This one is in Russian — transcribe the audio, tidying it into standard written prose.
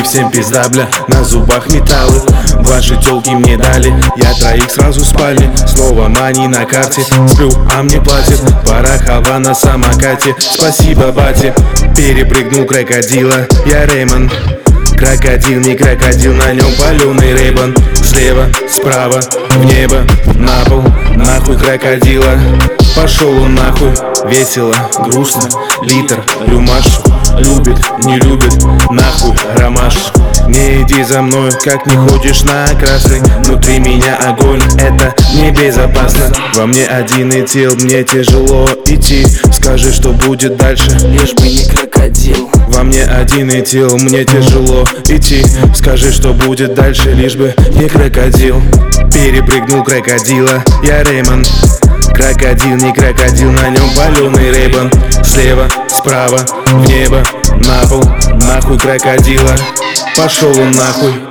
всем пизда, бля. На зубах металлы, ваши тёлки мне дали. Я троих сразу спали, снова мани на карте. Сплю, а мне платят, Порохова на самокате. Спасибо, батя, перепрыгнул крокодила. Я Реймон, крокодил, не крокодил, на нем палёный рейбан. Слева, справа, в небо, на пол, нахуй крокодила. Пошел он нахуй, весело, грустно, литр, рюмаш. Любит, не любит, нахуй ромаш. Не иди за мной, как не ходишь на красный. Внутри меня огонь, это небезопасно. Во мне один этил, мне тяжело идти. Скажи, что будет дальше, лишь бы не крокодил. Во мне один этил, мне тяжело идти. Скажи, что будет дальше, лишь бы не крокодил. Перепрыгнул крокодила, я Реймон. Крокодил, не крокодил, на нем палёный рейбан. Слева, справа, в небо, на пол, нахуй крокодила. Пошел он нахуй.